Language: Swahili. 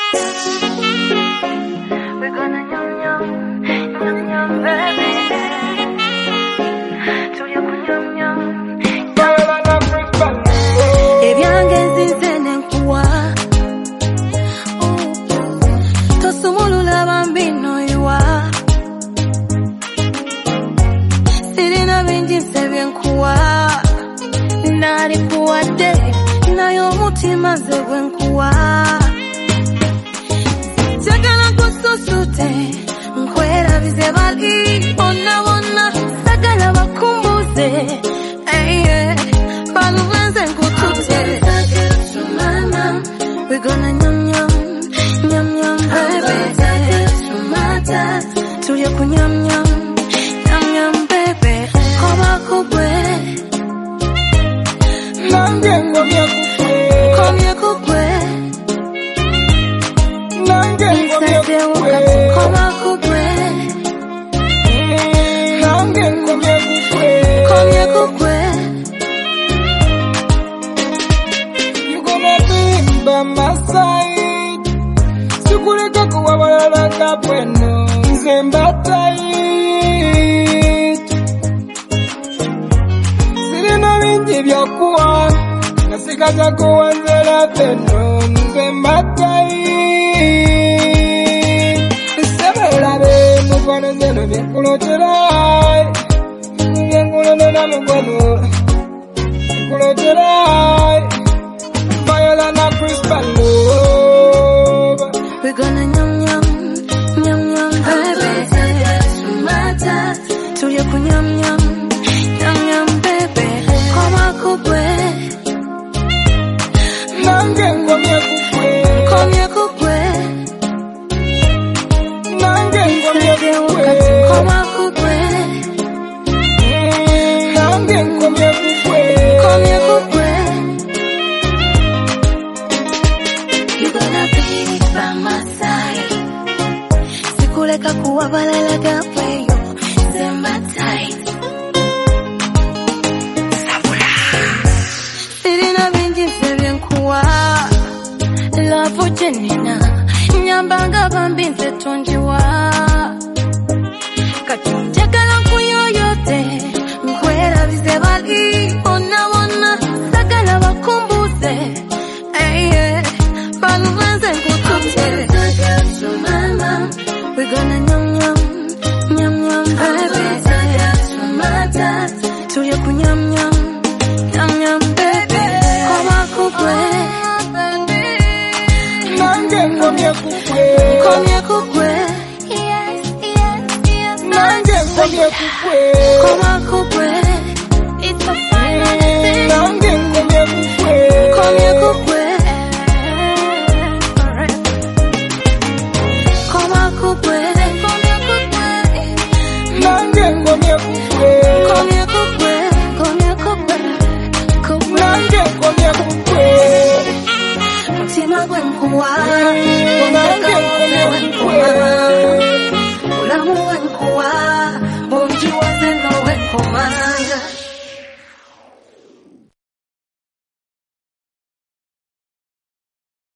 We're gonna yum yum, yum yum, baby. To you yum yum. If you're getting zenenkuwa, tosumulula bambino yuwa. Sirina binji sebenkuwa, nari kuwa de, nayo mutima zebenkuwa. Chakala kususute, mkwera vizebali, ona ona, sakala wakumbuze, baluwenze nkutute. We're gonna nyam nyam, nyam nyam, baby. Tuya ku nyam nyam, nyam nyam, baby. Koba kubwe, Nange ngomye kukwe, komye kubwe. nange ngomye Sade kukwe, wakati koba kubwe, nange ngomye kukwe. komye kubwe. You gonna be by my side. Sikuleka kuwabalala kapweno, nze mbatayi. Sirina bingi byokuwa, nasigaza kuwanzela peno, nze mbatayi. Sebelabe mukwano zeno byenkulotera, byenkulotera mukwano, byenkulotera. Viola na Crispin love. We're gonna nyam nyam, nyam nyam, baby. Tuya ku nyam nyam, nyam nyam, baby. Koba kubwe, Nange ngomye kukwe, komye kubwe. nange ngomye Sade kukwe, wakati koba kubwe, nange ngomye kukwe. komye kubwe. You gonna be by my side. Sikuleka kuwabalala gapweyo, zemba tight. Sirina binji sebyenkuwa, love jenina, nyambanga bambinze tunjiwa. Kati njagala nkuyoyote, nkwera bizebali, ona ona, sagala bakumbuze. Baluwenze nkutute. We're gonna nyam nyam, nyam nyam, baby. Tuya ku nyam nyam, nyam nyam, baby. Koba kubwe, Nange ngomye kukwe, komye kubwe. nange ngomye kukwe. Koba kubwe.